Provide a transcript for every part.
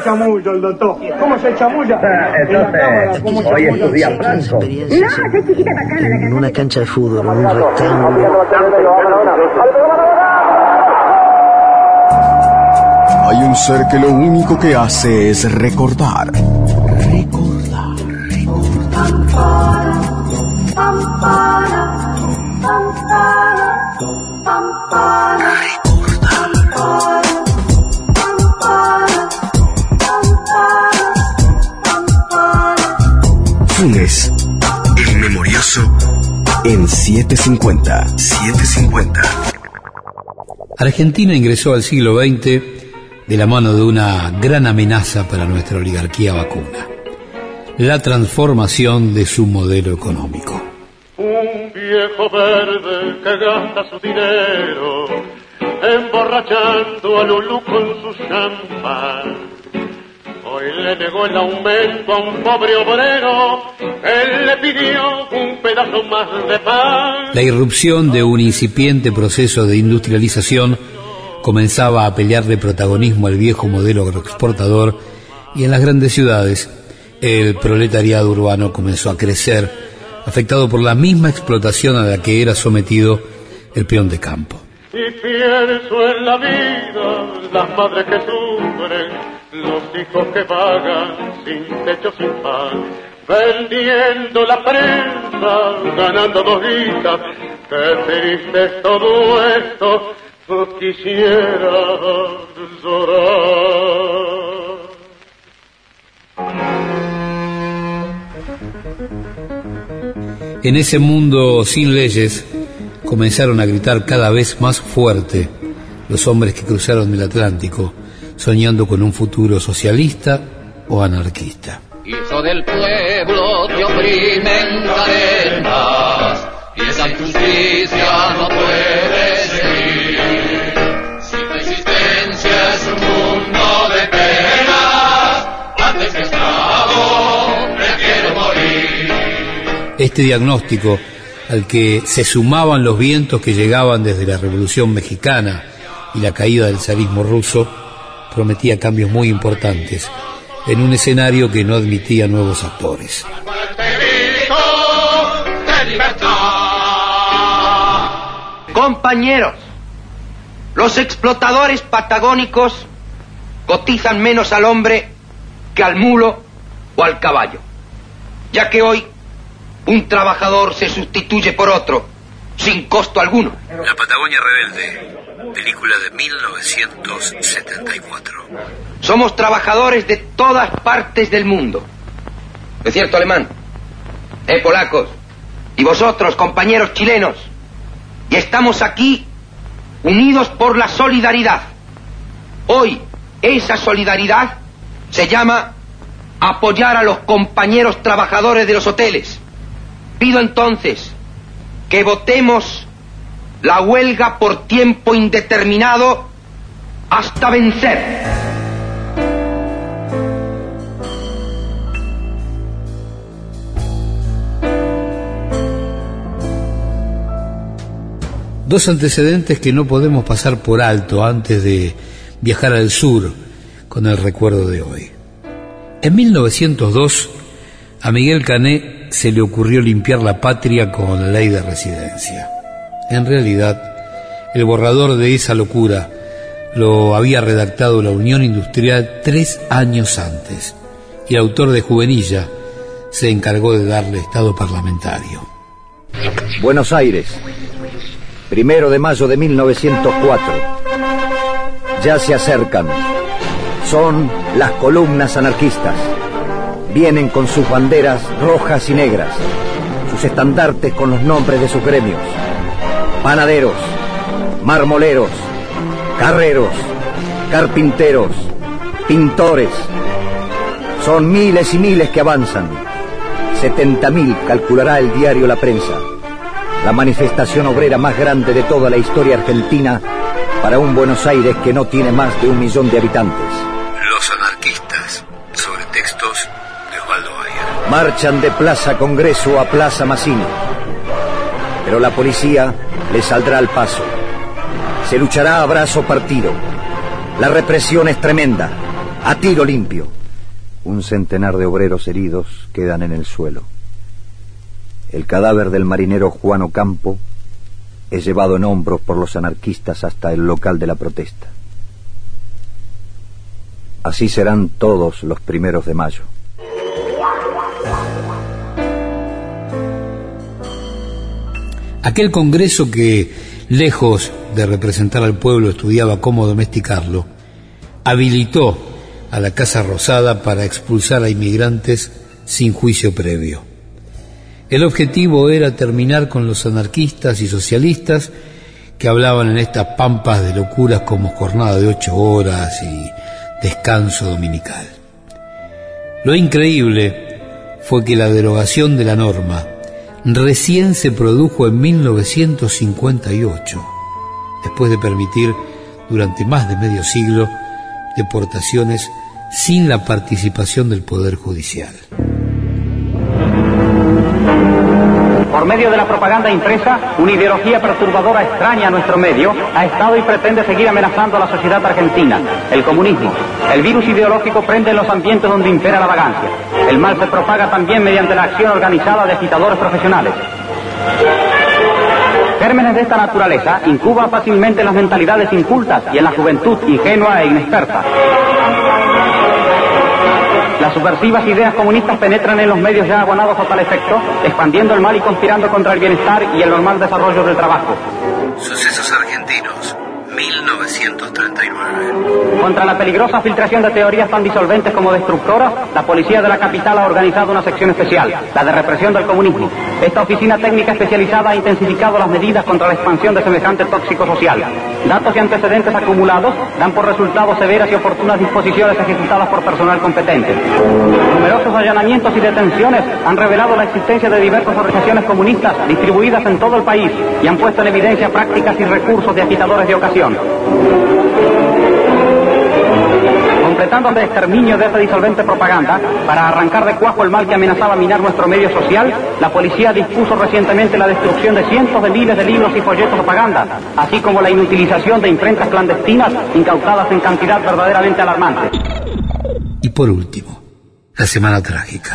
chamullo el doctor. ¿Cómo se chamulla? Entonces, hoy es tu día franco. No, soy chiquita bacana. En una cancha de fútbol, en un rectángulo. Hay un ser que lo único que hace es recordar. Funes, el memorioso, en 750. Argentina ingresó al siglo XX de la mano de una gran amenaza para nuestra oligarquía vacuna: la transformación de su modelo económico. Un viejo verde que gasta su dinero emborrachando a Lulú con su champán. Hoy le negó el aumento a un pobre obrero, él le pidió un pedazo más de pan. La irrupción de un incipiente proceso de industrialización comenzaba a pelearle protagonismo al viejo modelo agroexportador, y en las grandes ciudades el proletariado urbano comenzó a crecer, afectado por la misma explotación a la que era sometido el peón de campo. Y pienso en la vida, las madres que sufren, los hijos que vagan sin techo, sin pan, vendiendo la prensa, ganando 2 guitas. Qué triste es todo esto, quisiera llorar. En ese mundo sin leyes comenzaron a gritar cada vez más fuerte los hombres que cruzaron el Atlántico, soñando con un futuro socialista o anarquista. Hijo del pueblo te oprimen cadenas y esa injusticia no puede seguir. Si tu existencia es un mundo de penas, antes que esclavo prefiero morir. Este diagnóstico, al que se sumaban los vientos que llegaban desde la Revolución Mexicana y la caída del zarismo ruso, prometía cambios muy importantes en un escenario que no admitía nuevos actores. Compañeros, los explotadores patagónicos cotizan menos al hombre que al mulo o al caballo, ya que hoy un trabajador se sustituye por otro sin costo alguno. La Patagonia Rebelde, película de 1974. Somos trabajadores de todas partes del mundo. ¿No es cierto, alemán? Polacos. Y vosotros, compañeros chilenos. Y estamos aquí unidos por la solidaridad. Hoy, esa solidaridad se llama apoyar a los compañeros trabajadores de los hoteles. Pido entonces que votemos la huelga por tiempo indeterminado hasta vencer. Dos antecedentes que no podemos pasar por alto antes de viajar al sur con el recuerdo de hoy. En 1902, a Miguel Cané se le ocurrió limpiar la patria con la ley de residencia. En realidad, el borrador de esa locura lo había redactado la Unión Industrial 3 años antes, y el autor de Juvenilla se encargó de darle estado parlamentario. Buenos Aires, 1 de mayo de 1904. Ya se acercan. Son las columnas anarquistas. Vienen con sus banderas rojas y negras, sus estandartes con los nombres de sus gremios. Panaderos, marmoleros, carreros, carpinteros, pintores. Son miles y miles que avanzan. 70.000 calculará el diario La Prensa. La manifestación obrera más grande de toda la historia argentina para un Buenos Aires que no tiene más de 1 millón de habitantes. Los anarquistas, sobre textos de Osvaldo Bayer. Marchan de Plaza Congreso a Plaza Mazzini, pero la policía les saldrá al paso. Se luchará a brazo partido. La represión es tremenda. A tiro limpio. Un centenar de obreros heridos quedan en el suelo. El cadáver del marinero Juan Ocampo es llevado en hombros por los anarquistas hasta el local de la protesta. Así serán todos los 1 de mayo. Aquel congreso que, lejos de representar al pueblo, estudiaba cómo domesticarlo, habilitó a la Casa Rosada para expulsar a inmigrantes sin juicio previo. El objetivo era terminar con los anarquistas y socialistas que hablaban en estas pampas de locuras como jornada de 8 horas y descanso dominical. Lo increíble fue que la derogación de la norma recién se produjo en 1958, después de permitir durante más de medio siglo deportaciones sin la participación del Poder Judicial. Por medio de la propaganda impresa, una ideología perturbadora extraña a nuestro medio ha estado y pretende seguir amenazando a la sociedad argentina, el comunismo. El virus ideológico prende en los ambientes donde impera la vagancia. El mal se propaga también mediante la acción organizada de agitadores profesionales. Gérmenes de esta naturaleza incuban fácilmente en las mentalidades incultas y en la juventud ingenua e inexperta. Las subversivas ideas comunistas penetran en los medios ya abonados a tal efecto, expandiendo el mal y conspirando contra el bienestar y el normal desarrollo del trabajo. Sucesos argentinos, 1939. Contra la peligrosa filtración de teorías tan disolventes como destructoras, la policía de la capital ha organizado una sección especial, la de represión del comunismo. Esta oficina técnica especializada ha intensificado las medidas contra la expansión de semejante tóxico social. Datos y antecedentes acumulados dan por resultado severas y oportunas disposiciones ejecutadas por personal competente. Numerosos allanamientos y detenciones han revelado la existencia de diversas organizaciones comunistas distribuidas en todo el país y han puesto en evidencia prácticas y recursos de agitadores de ocasión. Completando el exterminio de esta disolvente propaganda, para arrancar de cuajo el mal que amenazaba minar nuestro medio social, la policía dispuso recientemente la destrucción de cientos de miles de libros y folletos de propaganda, así como la inutilización de imprentas clandestinas incautadas en cantidad verdaderamente alarmante. Y por último, la Semana Trágica.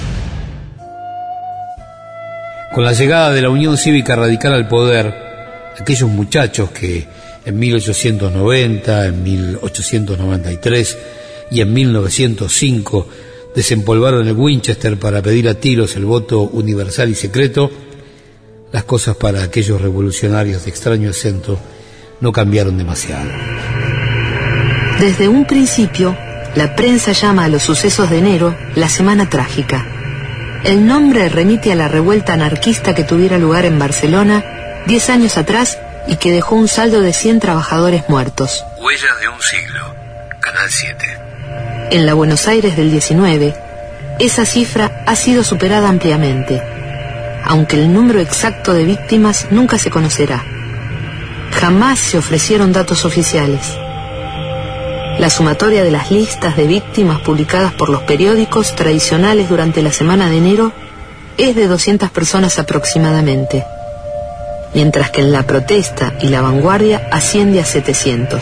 Con la llegada de la Unión Cívica Radical al poder, aquellos muchachos que en 1890, en 1893 y en 1905 desempolvaron el Winchester para pedir a tiros el voto universal y secreto, las cosas para aquellos revolucionarios de extraño acento no cambiaron demasiado. Desde un principio, la prensa llama a los sucesos de enero la Semana Trágica. El nombre remite a la revuelta anarquista que tuviera lugar en Barcelona 10 años atrás y que dejó un saldo de 100 trabajadores muertos. Huellas de un siglo, Canal 7. En la Buenos Aires del 19, esa cifra ha sido superada ampliamente, aunque el número exacto de víctimas nunca se conocerá. Jamás se ofrecieron datos oficiales. La sumatoria de las listas de víctimas publicadas por los periódicos tradicionales durante la semana de enero es de 200 personas aproximadamente, mientras que en La Protesta y La Vanguardia asciende a 700.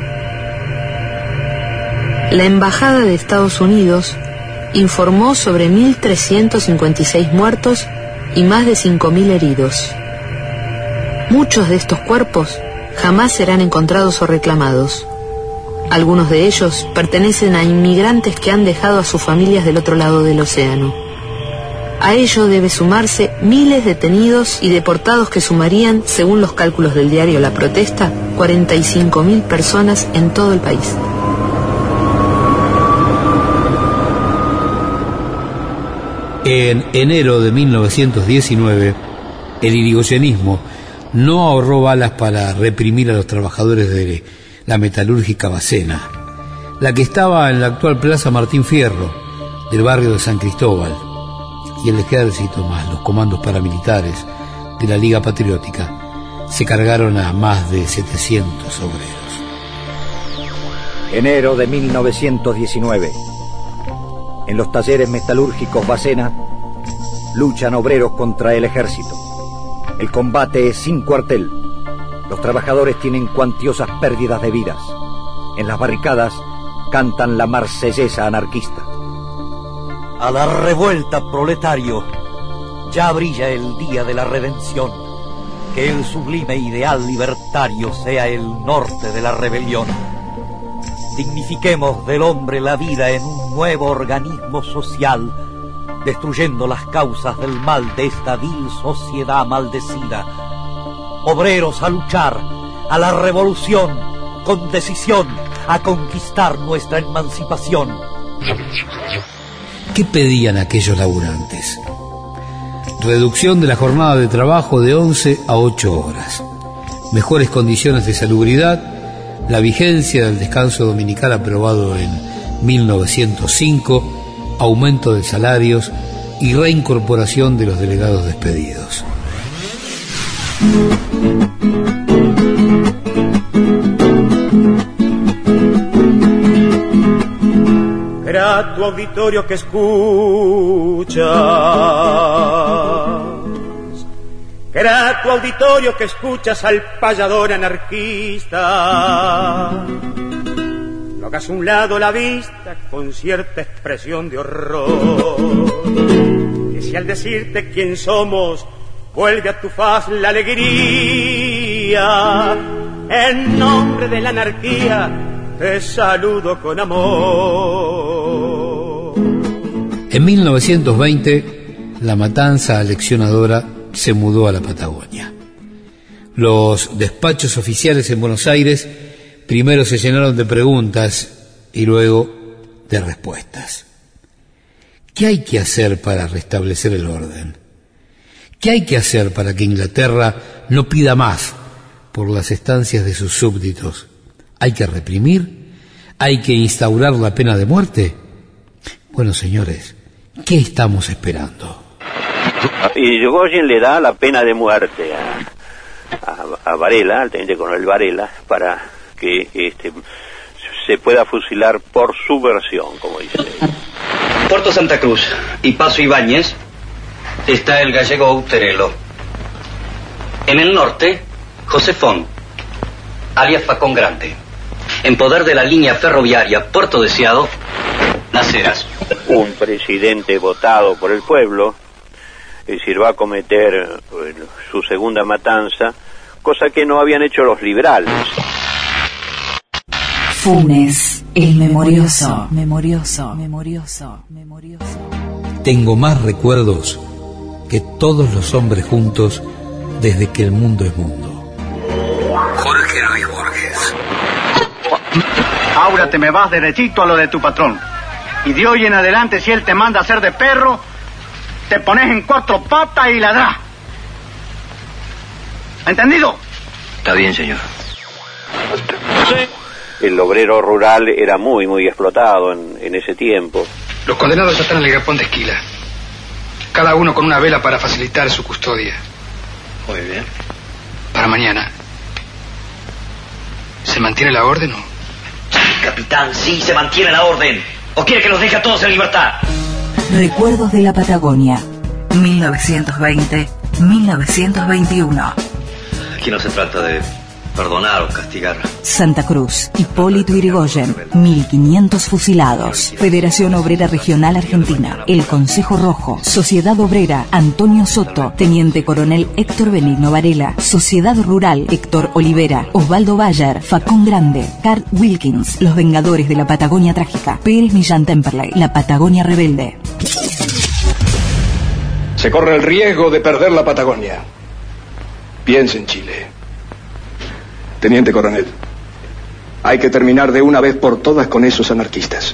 La Embajada de Estados Unidos informó sobre 1.356 muertos y más de 5.000 heridos. Muchos de estos cuerpos jamás serán encontrados o reclamados. Algunos de ellos pertenecen a inmigrantes que han dejado a sus familias del otro lado del océano. A ello debe sumarse miles de detenidos y deportados que sumarían, según los cálculos del diario La Protesta, 45.000 personas en todo el país. En enero de 1919, el irigoyenismo no ahorró balas para reprimir a los trabajadores de la metalúrgica Bacena, la que estaba en la actual Plaza Martín Fierro, del barrio de San Cristóbal, y el ejército más los comandos paramilitares de la Liga Patriótica se cargaron a más de 700 obreros. Enero de 1919. En los talleres metalúrgicos Bacena luchan obreros contra el ejército. El combate es sin cuartel. Los trabajadores tienen cuantiosas pérdidas de vidas. En las barricadas cantan la marsellesa anarquista. A la revuelta, proletario, ya brilla el día de la redención. Que el sublime ideal libertario sea el norte de la rebelión. Dignifiquemos del hombre la vida en un nuevo organismo social, destruyendo las causas del mal de esta vil sociedad maldecida. Obreros a luchar, a la revolución, con decisión, a conquistar nuestra emancipación. ¿Qué pedían aquellos laburantes? Reducción de la jornada de trabajo de 11 a 8 horas, mejores condiciones de salubridad, la vigencia del descanso dominical aprobado en 1905, aumento de salarios y reincorporación de los delegados despedidos. Grato auditorio que escuchas, grato auditorio que escuchas al payador anarquista. No hagas a un lado la vista con cierta expresión de horror, que si al decirte quién somos vuelve a tu faz la alegría. En nombre de la anarquía te saludo con amor. En 1920, la matanza aleccionadora se mudó a la Patagonia. Los despachos oficiales en Buenos Aires primero se llenaron de preguntas y luego de respuestas. ¿Qué hay que hacer para restablecer el orden? ¿Qué hay que hacer para que Inglaterra no pida más por las estancias de sus súbditos? ¿Hay que reprimir? ¿Hay que instaurar la pena de muerte? Bueno, señores, ¿qué estamos esperando? Y Irigoyen le da la pena de muerte a Varela, al teniente coronel Varela, para que se pueda fusilar por subversión, como dice. Puerto Santa Cruz y Paso Ibáñez está el gallego Outerelo. En el norte, Josefón, alias Facón Grande. En poder de la línea ferroviaria Puerto Deseado, Las Heras. Un presidente votado por el pueblo, es decir, va a cometer su segunda matanza, cosa que no habían hecho los liberales. Funes, el memorioso. Tengo más recuerdos que todos los hombres juntos desde que el mundo es mundo. Jorge Luis Borges. Ahora te me vas derechito a lo de tu patrón. Y de hoy en adelante, si él te manda a hacer de perro, te pones en cuatro patas y ladrás. ¿Entendido? Está bien, señor. El obrero rural era muy explotado en ese tiempo. Los condenados ya están en el galpón de Esquila. Cada uno con una vela para facilitar su custodia. Muy bien. Para mañana. ¿Se mantiene la orden o...? Capitán, sí, se mantiene la orden. ¿O quiere que los deje a todos en libertad? Recuerdos de la Patagonia, 1920-1921. Aquí no se trata de perdonar o castigar. Santa Cruz, Hipólito Yrigoyen, 1500 fusilados. Federación Obrera Regional Argentina, el Consejo Rojo, Sociedad Obrera, Antonio Soto, Teniente Coronel Héctor Benigno Varela, Sociedad Rural, Héctor Olivera, Osvaldo Bayer, Facón Grande, Carl Wilkins, Los Vengadores de la Patagonia Trágica, Pérez Millán Temperley, La Patagonia Rebelde. Se corre el riesgo de perder la Patagonia. Piensa en Chile. Teniente coronel, hay que terminar de una vez por todas con esos anarquistas.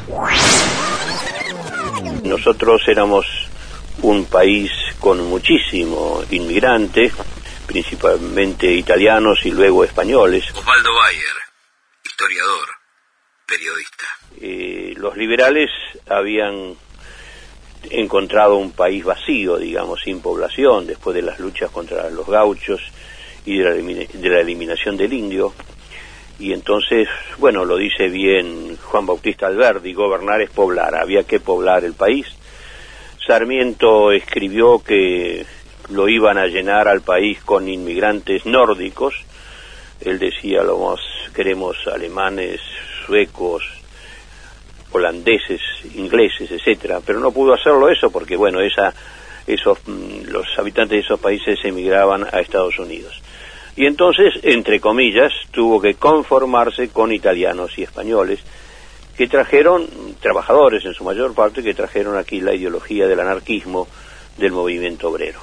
Nosotros éramos un país con muchísimo inmigrante, principalmente italianos y luego españoles. Osvaldo Bayer, historiador, periodista. Los liberales habían encontrado un país vacío, digamos, sin población, después de las luchas contra los gauchos y de la eliminación del indio, y entonces, bueno, lo dice bien Juan Bautista Alberdi, gobernar es poblar, había que poblar el país. Sarmiento escribió que lo iban a llenar al país con inmigrantes nórdicos, él decía, queremos alemanes, suecos, holandeses, ingleses, etcétera, pero no pudo hacerlo eso porque, bueno, los habitantes de esos países emigraban a Estados Unidos. Y entonces, entre comillas, tuvo que conformarse con italianos y españoles, que trajeron, trabajadores en su mayor parte, que trajeron aquí la ideología del anarquismo del movimiento obrero.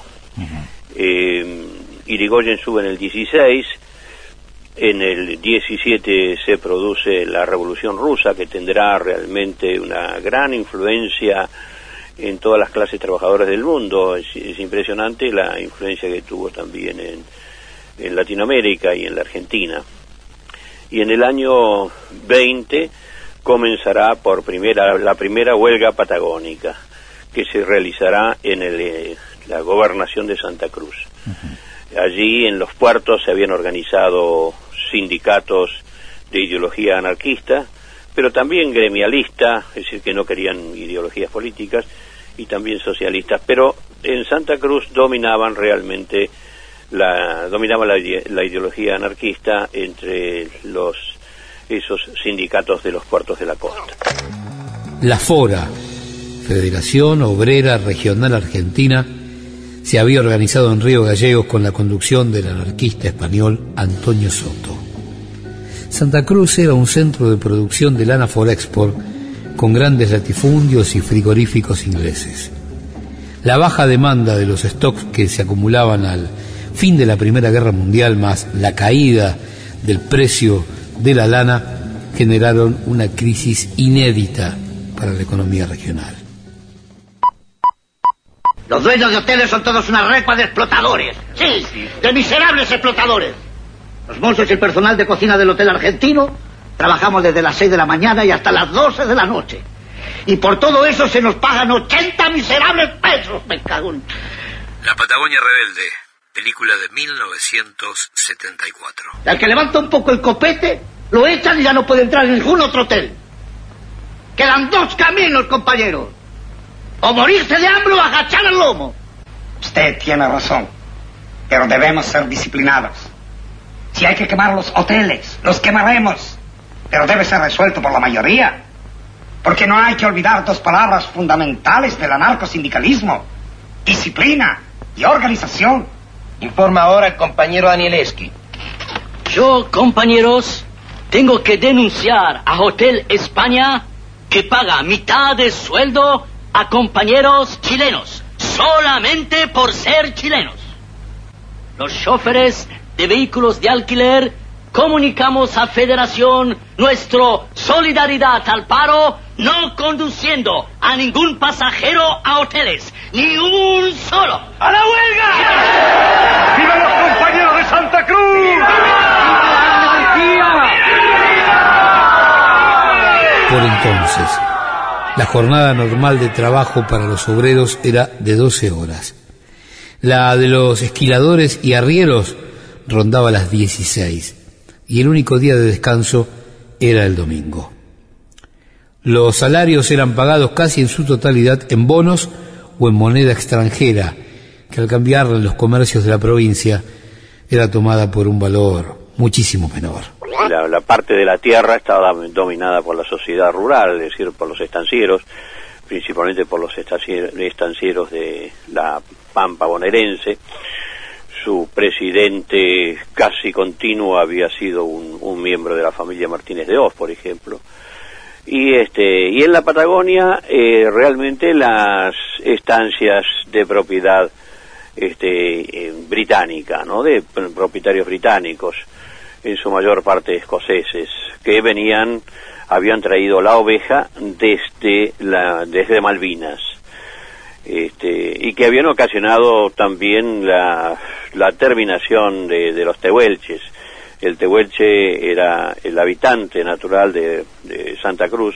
Irigoyen sube en el 16, en el 17 se produce la Revolución Rusa, que tendrá realmente una gran influencia en todas las clases trabajadoras del mundo. Es impresionante la influencia que tuvo también en Latinoamérica y en la Argentina. Y en el año 20 comenzará la primera huelga patagónica, que se realizará en la gobernación de Santa Cruz. Allí en los puertos se habían organizado sindicatos de ideología anarquista, pero también gremialista, es decir, que no querían ideologías políticas, y también socialistas, pero en Santa Cruz dominaban realmente la ideología anarquista entre esos sindicatos de los puertos de la costa. La FORA, Federación Obrera Regional Argentina, se había organizado en Río Gallegos con la conducción del anarquista español Antonio Soto. Santa Cruz era un centro de producción de lana Forexport con grandes latifundios y frigoríficos ingleses. La baja demanda de los stocks que se acumulaban al fin de la Primera Guerra Mundial, más la caída del precio de la lana, generaron una crisis inédita para la economía regional. Los dueños de hoteles son todos una recua de explotadores. Sí, de miserables explotadores. Los mozos y el personal de cocina del Hotel Argentino trabajamos desde las 6 de la mañana y hasta las 12 de la noche. Y por todo eso se nos pagan 80 miserables pesos, me cago en... La Patagonia Rebelde, película de 1974. Al que levanta un poco el copete, lo echan y ya no puede entrar en ningún otro hotel. Quedan dos caminos, compañeros. O morirse de hambre o agachar el lomo. Usted tiene razón, pero debemos ser disciplinados. Si hay que quemar los hoteles, los quemaremos, pero debe ser resuelto por la mayoría, porque no hay que olvidar dos palabras fundamentales del anarcosindicalismo: disciplina y organización. Informa ahora el compañero Danielewski. Yo, compañeros, tengo que denunciar a Hotel España, que paga mitad de sueldo a compañeros chilenos, solamente por ser chilenos. Los choferes de vehículos de alquiler comunicamos a Federación nuestra solidaridad al paro, no conduciendo a ningún pasajero a hoteles, ni un solo. ¡A la huelga! ¡Viva los compañeros de Santa Cruz! Por entonces, la jornada normal de trabajo para los obreros era de 12 horas. La de los esquiladores y arrieros rondaba las 16, y el único día de descanso era el domingo. Los salarios eran pagados casi en su totalidad en bonos o en moneda extranjera, que al cambiarla en los comercios de la provincia era tomada por un valor muchísimo menor. La parte de la tierra estaba dominada por la sociedad rural, es decir, por los estancieros, principalmente por los estancieros de la Pampa bonaerense. Su presidente casi continuo había sido un miembro de la familia Martínez de Hoz, por ejemplo. Y en la Patagonia realmente las estancias de propiedad británica, ¿no? De propietarios británicos, en su mayor parte escoceses, que habían traído la oveja desde Malvinas, y que habían ocasionado también la terminación de los tehuelches. El tehuelche era el habitante natural de Santa Cruz,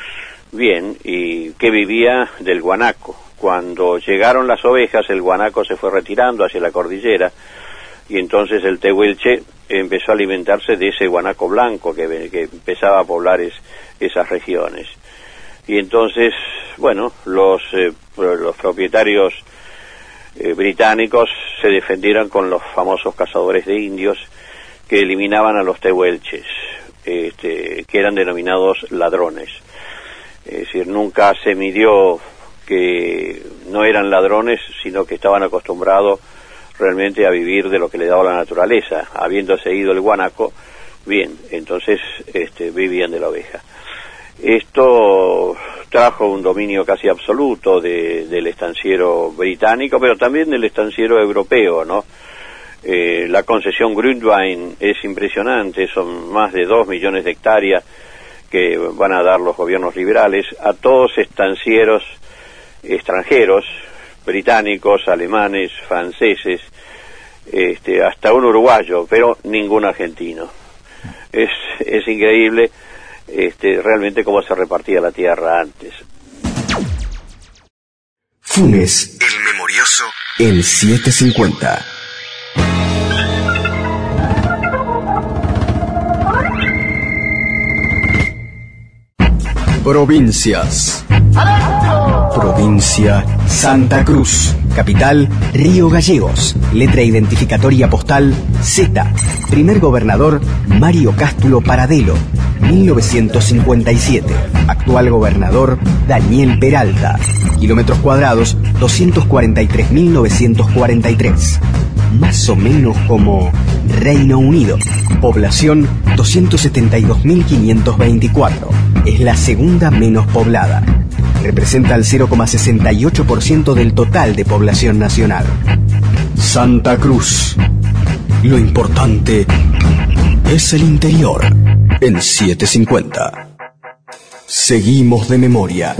y que vivía del guanaco. Cuando llegaron las ovejas, el guanaco se fue retirando hacia la cordillera, y entonces el tehuelche empezó a alimentarse de ese guanaco blanco que empezaba a poblar esas regiones. Y entonces, los propietarios británicos se defendieron con los famosos cazadores de indios, que eliminaban a los tehuelches, que eran denominados ladrones. Es decir, nunca se midió que no eran ladrones, sino que estaban acostumbrados realmente a vivir de lo que le daba la naturaleza. Habiéndose ido el guanaco, bien, entonces vivían de la oveja. Esto trajo un dominio casi absoluto del estanciero británico, pero también del estanciero europeo, ¿no? La concesión Grundwein es impresionante, son más de 2 millones de hectáreas que van a dar los gobiernos liberales a todos estancieros extranjeros, británicos, alemanes, franceses, hasta un uruguayo, pero ningún argentino. Es increíble realmente cómo se repartía la tierra antes. Funes, el memorioso, en 750. Provincias. Provincia Santa Cruz. Capital Río Gallegos. Letra identificatoria postal Z. Primer gobernador Mario Cástulo Paradelo, 1957. Actual gobernador Daniel Peralta. Kilómetros cuadrados 243.943. Más o menos como Reino Unido. Población 272.524. Es la segunda menos poblada. Representa el 0,68% del total de población nacional. Santa Cruz. Lo importante es el interior. En 750. Seguimos de memoria.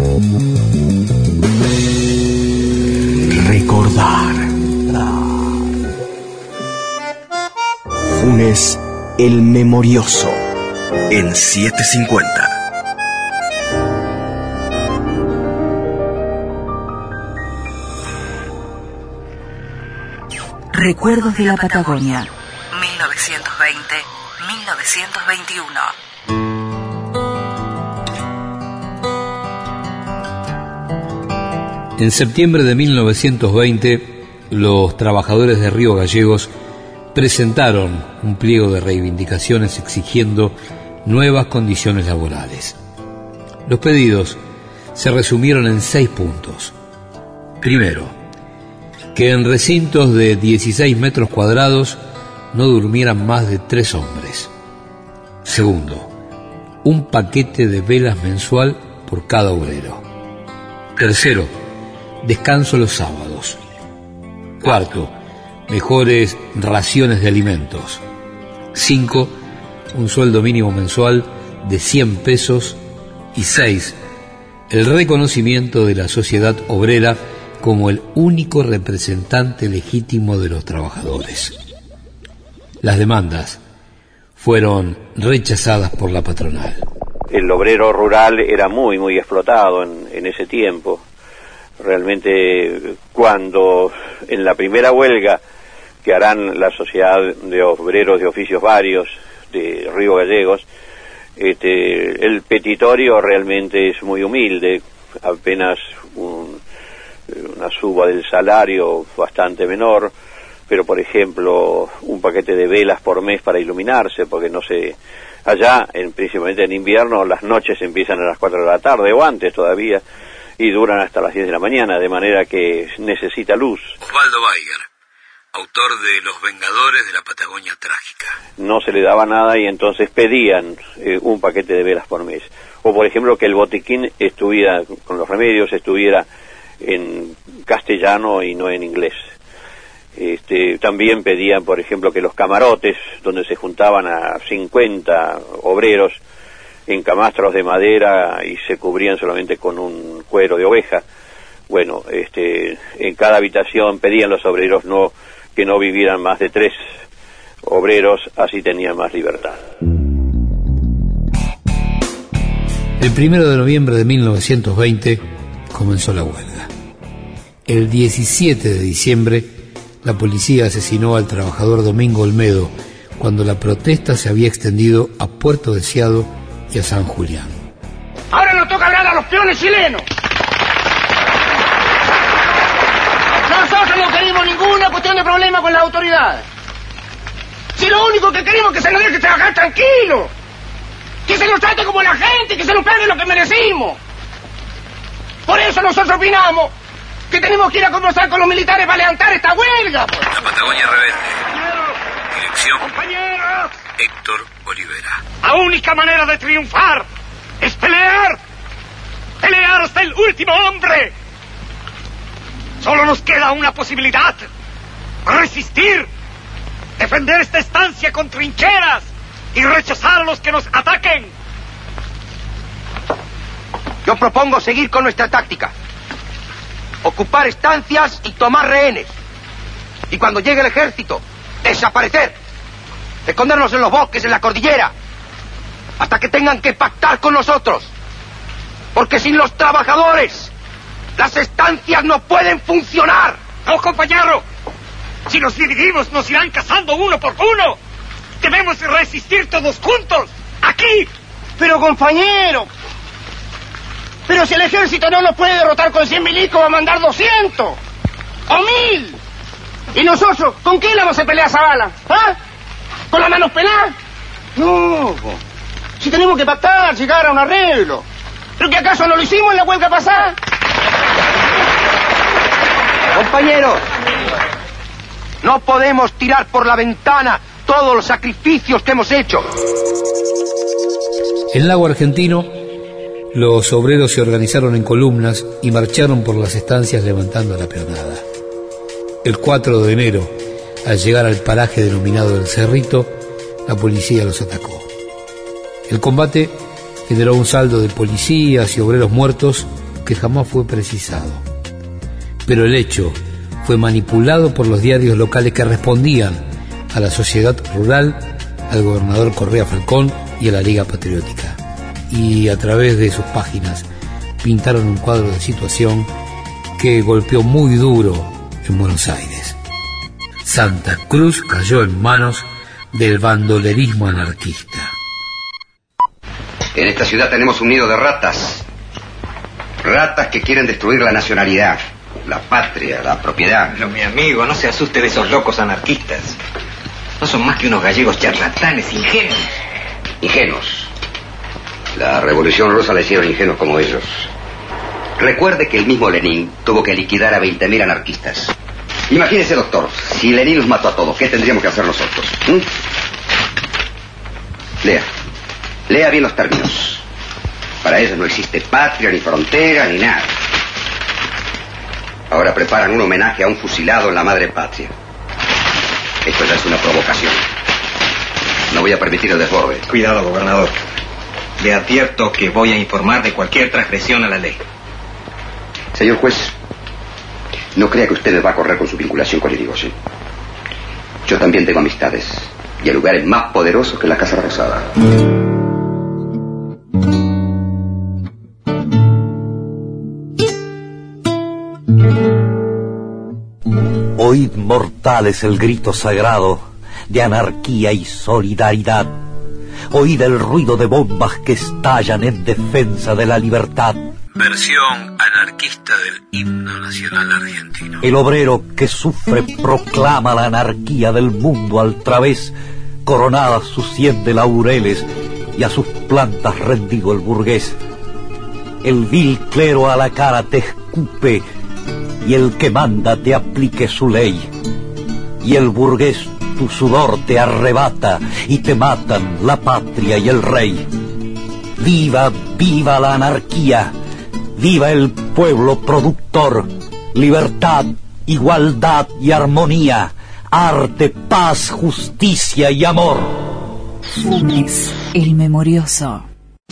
Recordar. Funes, el memorioso. En 750. Recuerdos de la Patagonia. 1920-1921. En septiembre de 1920, los trabajadores de Río Gallegos presentaron un pliego de reivindicaciones exigiendo nuevas condiciones laborales. Los pedidos se resumieron en 6 puntos. Primero, que en recintos de 16 metros cuadrados no durmieran más de 3 hombres. Segundo, un paquete de velas mensual por cada obrero. Tercero, descanso los sábados. Cuarto, mejores raciones de alimentos. 5, un sueldo mínimo mensual de 100 pesos. Y 6, el reconocimiento de la sociedad obrera como el único representante legítimo de los trabajadores. Las demandas fueron rechazadas por la patronal. El obrero rural era muy explotado en ese tiempo. Realmente, cuando en la primera huelga que harán la Sociedad de Obreros de Oficios Varios de Río Gallegos, el petitorio realmente es muy humilde, apenas una suba del salario bastante menor, pero por ejemplo un paquete de velas por mes para iluminarse, porque no sé, allá principalmente en invierno las noches empiezan a las 4 de la tarde o antes todavía y duran hasta las 10 de la mañana, de manera que necesita luz. Osvaldo Weiger, autor de Los Vengadores de la Patagonia Trágica. No se le daba nada y entonces pedían un paquete de velas por mes. O por ejemplo que el botiquín estuviera, con los remedios, estuviera en castellano y no en inglés. También pedían, por ejemplo, que los camarotes, donde se juntaban a 50 obreros en camastros de madera y se cubrían solamente con un cuero de oveja, bueno, en cada habitación pedían los obreros que no vivieran más de 3 obreros, así tenían más libertad. El 1 de noviembre de 1920 comenzó la huelga. El 17 de diciembre, la policía asesinó al trabajador Domingo Olmedo cuando la protesta se había extendido a Puerto Deseado y a San Julián. Ahora nos toca hablar a los peones chilenos. Nosotros no queremos ninguna cuestión de problema con las autoridades. Si lo único que queremos es que se nos deje trabajar tranquilo, que se nos trate como la gente, que se nos pague lo que merecimos. Por eso nosotros opinamos que tenemos que ir a conversar con los militares para levantar esta huelga. Pues. La Patagonia Rebelde. Dirección. Compañeros. Héctor Olivera. La única manera de triunfar es pelear. Pelear hasta el último hombre. Solo nos queda una posibilidad. Resistir. Defender esta estancia con trincheras y rechazar a los que nos ataquen. Yo propongo seguir con nuestra táctica. Ocupar estancias y tomar rehenes. Y cuando llegue el ejército, desaparecer. Escondernos en los bosques, en la cordillera. Hasta que tengan que pactar con nosotros. Porque sin los trabajadores, las estancias no pueden funcionar. No, compañero. Si nos dividimos, nos irán cazando uno por uno. Debemos resistir todos juntos. Aquí. Pero, compañero... Pero si el ejército no nos puede derrotar con 100 milicos, va a mandar 200 o 1000. ¿Y nosotros con qué le vamos a pelear a Zavala? ¿Ah? ¿Con las manos peladas? No, si tenemos que pactar, llegar a un arreglo. ¿Pero que acaso no lo hicimos en la huelga pasada? Compañeros, no podemos tirar por la ventana todos los sacrificios que hemos hecho. En el lago argentino, los obreros se organizaron en columnas y marcharon por las estancias levantando la peonada. El 4 de enero, al llegar al paraje denominado El Cerrito, la policía los atacó. El combate generó un saldo de policías y obreros muertos que jamás fue precisado. Pero el hecho fue manipulado por los diarios locales que respondían a la Sociedad Rural, al gobernador Correa Falcón y a la Liga Patriótica. Y a través de sus páginas pintaron un cuadro de situación que golpeó muy duro en Buenos Aires. Santa Cruz cayó en manos del bandolerismo anarquista. En esta ciudad tenemos un nido de ratas. Ratas que quieren destruir la nacionalidad, la patria, la propiedad. Pero mi amigo, no se asuste de esos locos anarquistas. No son más que unos gallegos charlatanes, ingenuos. Ingenuos. La Revolución Rusa la hicieron ingenuos como ellos. Recuerde que el mismo Lenin tuvo que liquidar a 20.000 anarquistas. Imagínese, doctor, si Lenin los mató a todos, ¿qué tendríamos que hacer nosotros? Lea bien los términos. Para ellos no existe patria, ni frontera, ni nada. Ahora preparan un homenaje a un fusilado en la madre patria. Esto ya es una provocación. No voy a permitir el desborde. Cuidado, gobernador. Le advierto que voy a informar de cualquier transgresión a la ley. Señor juez, no crea que usted me va a correr con su vinculación con Irigoyen. Yo también tengo amistades y lugares más poderosos que la Casa Rosada. Oíd, mortales, el grito sagrado de anarquía y solidaridad. Oíd el ruido de bombas que estallan en defensa de la libertad. Versión anarquista del himno nacional argentino. El obrero que sufre proclama la anarquía del mundo al través, coronadas sus 100 de laureles y a sus plantas rendido el burgués. El vil clero a la cara te escupe y el que manda te aplique su ley. Y el burgués tu sudor te arrebata y te matan la patria y el rey. Viva, viva la anarquía, viva el pueblo productor, libertad, igualdad y armonía, arte, paz, justicia y amor. Funes, el memorioso.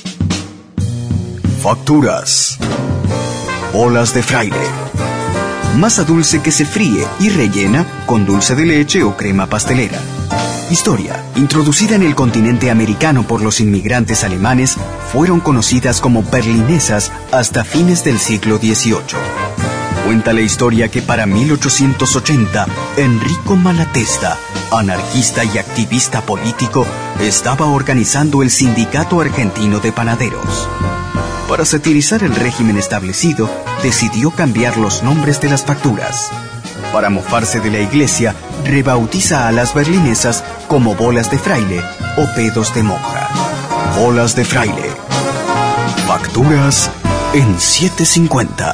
Facturas. Bolas de fraile. Masa dulce que se fríe y rellena con dulce de leche o crema pastelera. Historia. Introducida en el continente americano por los inmigrantes alemanes, fueron conocidas como berlinesas hasta fines del siglo XVIII. Cuenta la historia que para 1880, Enrico Malatesta, anarquista y activista político, estaba organizando el Sindicato Argentino de Panaderos. Para satirizar el régimen establecido, decidió cambiar los nombres de las facturas. Para mofarse de la iglesia, rebautiza a las berlinesas como bolas de fraile o pedos de monja. Bolas de fraile. Facturas en 750.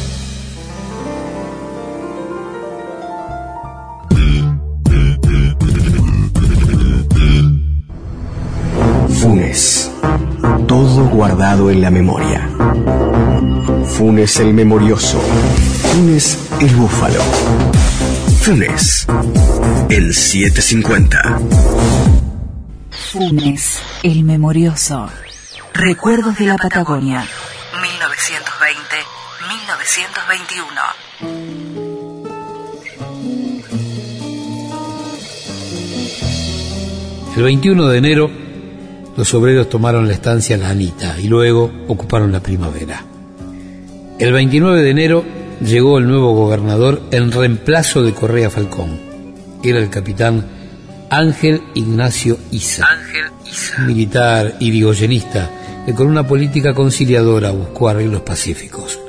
Funes. Todo guardado en la memoria. Funes el memorioso. Funes el búfalo. Funes en 750. Funes el memorioso. Recuerdos de la Patagonia. 1920-1921. El 21 de enero, los obreros tomaron la estancia La Anita y luego ocuparon la Primavera. El 29 de enero llegó el nuevo gobernador en reemplazo de Correa Falcón. Era el capitán Ángel Ignacio Issa, militar irigoyenista que con una política conciliadora buscó arreglos pacíficos.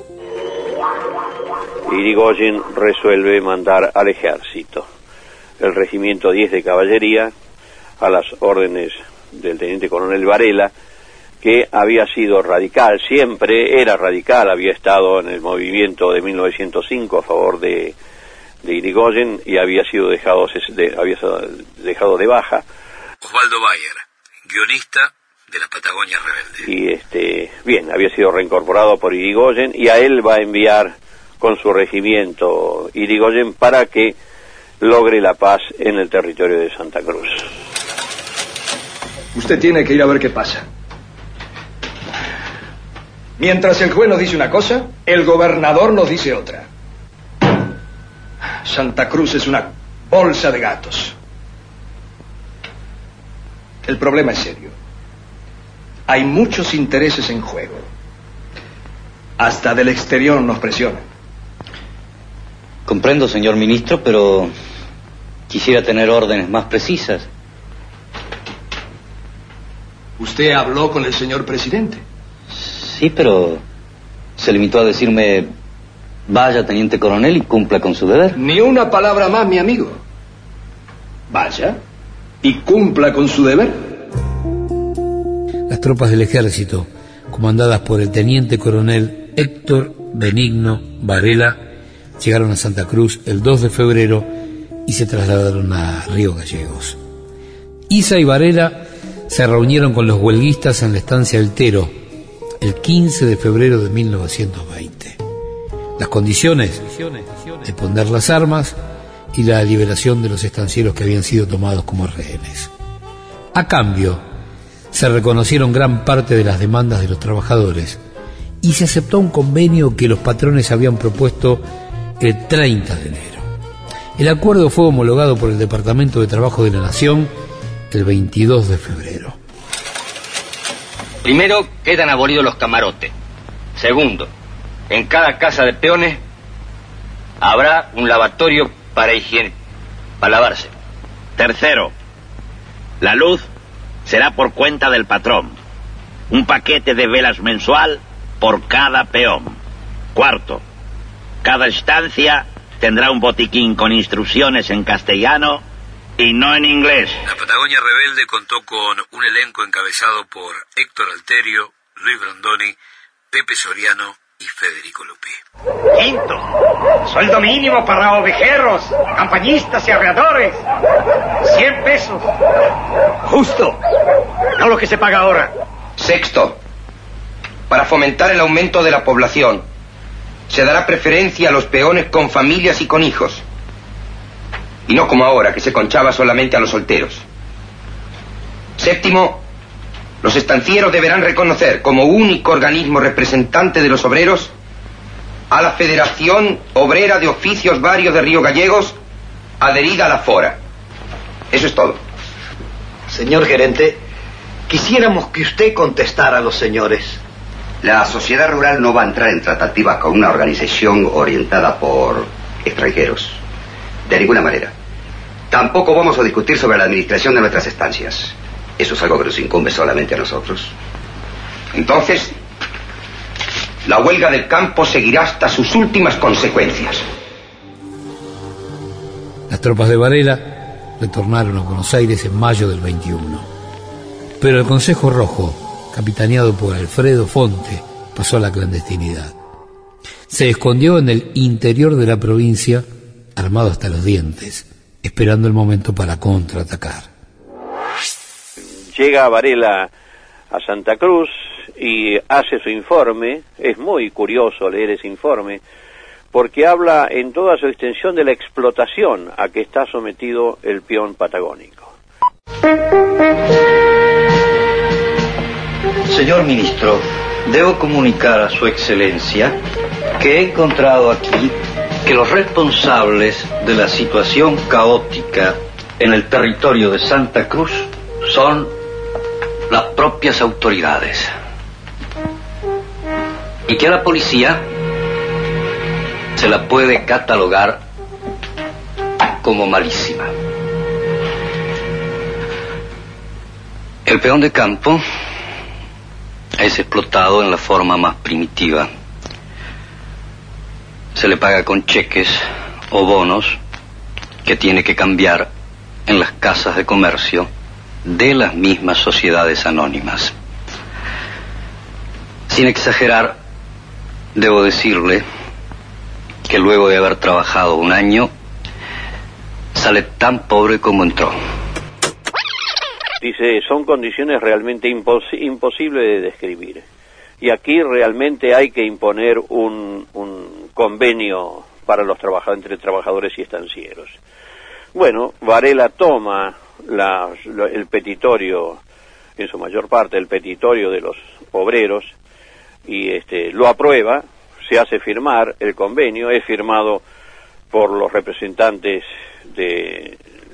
Irigoyen resuelve mandar al ejército el regimiento 10 de caballería a las órdenes del teniente coronel Varela, que había sido radical, siempre era radical, había estado en el movimiento de 1905 a favor de Irigoyen y había sido dejado de baja. Osvaldo Bayer, guionista de La Patagonia Rebelde. Y bien, había sido reincorporado por Irigoyen y a él va a enviar con su regimiento Irigoyen para que logre la paz en el territorio de Santa Cruz. Usted tiene que ir a ver qué pasa. Mientras el juez nos dice una cosa, el gobernador nos dice otra. Santa Cruz es una bolsa de gatos. El problema es serio. Hay muchos intereses en juego. Hasta del exterior nos presionan. Comprendo, señor ministro, pero quisiera tener órdenes más precisas. ¿Usted habló con el señor presidente? Sí, pero se limitó a decirme: vaya, teniente coronel, y cumpla con su deber. Ni una palabra más, mi amigo. Vaya y cumpla con su deber. Las tropas del ejército, comandadas por el teniente coronel Héctor Benigno Varela, llegaron a Santa Cruz el 2 de febrero y se trasladaron a Río Gallegos. Issa y Varela se reunieron con los huelguistas en la estancia El Tero el 15 de febrero de 1920. Las condiciones: de poner las armas y la liberación de los estancieros que habían sido tomados como rehenes. A cambio, se reconocieron gran parte de las demandas de los trabajadores y se aceptó un convenio que los patrones habían propuesto el 30 de enero. El acuerdo fue homologado por el Departamento de Trabajo de la Nación el 22 de febrero. Primero, quedan abolidos los camarotes. Segundo, en cada casa de peones habrá un lavatorio para lavarse. Tercero, la luz será por cuenta del patrón. Un paquete de velas mensual por cada peón. Cuarto, cada estancia tendrá un botiquín con instrucciones en castellano y no en inglés. La Patagonia Rebelde contó con un elenco encabezado por Héctor Alterio, Luis Brandoni, Pepe Soriano y Federico Lupi. Quinto, sueldo mínimo para ovejeros, campañistas y arreadores. 100 pesos. Justo. No lo que se paga ahora. Sexto, para fomentar el aumento de la población, se dará preferencia a los peones con familias y con hijos. Y no como ahora, que se conchaba solamente a los solteros. Séptimo, los estancieros deberán reconocer como único organismo representante de los obreros a la Federación Obrera de Oficios Varios de Río Gallegos, adherida a la FORA. Eso es todo. Señor gerente, quisiéramos que usted contestara a los señores. La sociedad rural no va a entrar en tratativas con una organización orientada por extranjeros. De ninguna manera. Tampoco vamos a discutir sobre la administración de nuestras estancias. Eso es algo que nos incumbe solamente a nosotros. Entonces, la huelga del campo seguirá hasta sus últimas consecuencias. Las tropas de Varela retornaron a Buenos Aires en mayo del 21. Pero el Consejo Rojo, capitaneado por Alfredo Fonte, pasó a la clandestinidad. Se escondió en el interior de la provincia, armado hasta los dientes, esperando el momento para contraatacar. Llega Varela a Santa Cruz y hace su informe. Es muy curioso leer ese informe, porque habla en toda su extensión de la explotación a que está sometido el peón patagónico. Señor ministro, debo comunicar a su excelencia que he encontrado aquí que los responsables de la situación caótica en el territorio de Santa Cruz son las propias autoridades. Y que a la policía se la puede catalogar como malísima. El peón de campo es explotado en la forma más primitiva. Se le paga con cheques o bonos que tiene que cambiar en las casas de comercio de las mismas sociedades anónimas. Sin exagerar, debo decirle que luego de haber trabajado un año, sale tan pobre como entró. Dice, son condiciones realmente imposibles de describir. Y aquí realmente hay que imponer un convenio para los trabajadores, entre trabajadores y estancieros. Bueno, Varela toma el petitorio, en su mayor parte el petitorio de los obreros, y lo aprueba, se hace firmar el convenio, es firmado por los representantes de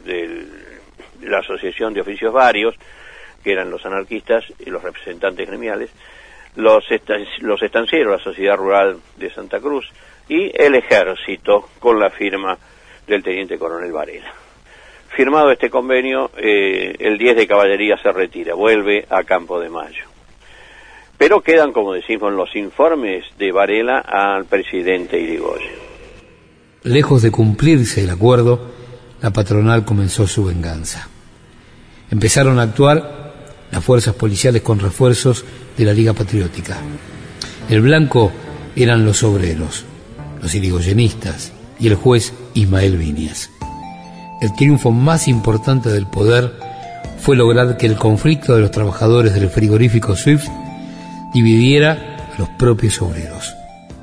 la Asociación de Oficios Varios, que eran los anarquistas y los representantes gremiales, los estancieros, la Sociedad Rural de Santa Cruz, y el Ejército, con la firma del Teniente Coronel Varela. Firmado este convenio, el 10 de Caballería se retira, vuelve a Campo de Mayo. Pero quedan, como decimos en los informes de Varela, al presidente Irigoyen. Lejos de cumplirse el acuerdo, la patronal comenzó su venganza. Empezaron a actuar las fuerzas policiales con refuerzos de la Liga Patriótica. El blanco eran los obreros, los irigoyenistas y el juez Ismael Viñas. El triunfo más importante del poder fue lograr que el conflicto de los trabajadores del frigorífico Swift dividiera a los propios obreros.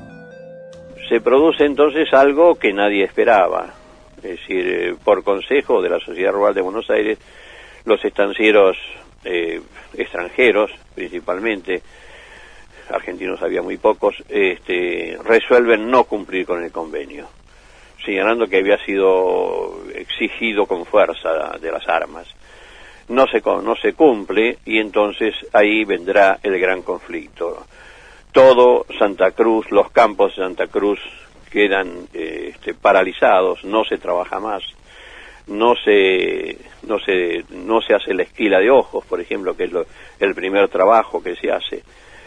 Se produce entonces algo que nadie esperaba. Es decir, por consejo de la Sociedad Rural de Buenos Aires, los estancieros extranjeros, principalmente, argentinos había muy pocos, resuelven no cumplir con el convenio, señalando que había sido exigido con fuerza de las armas. No se cumple, y entonces ahí vendrá el gran conflicto. Todo Santa Cruz, los campos de Santa Cruz quedan paralizados, no se trabaja más, no se hace la esquila de ojos, por ejemplo, que es el primer trabajo que se hace,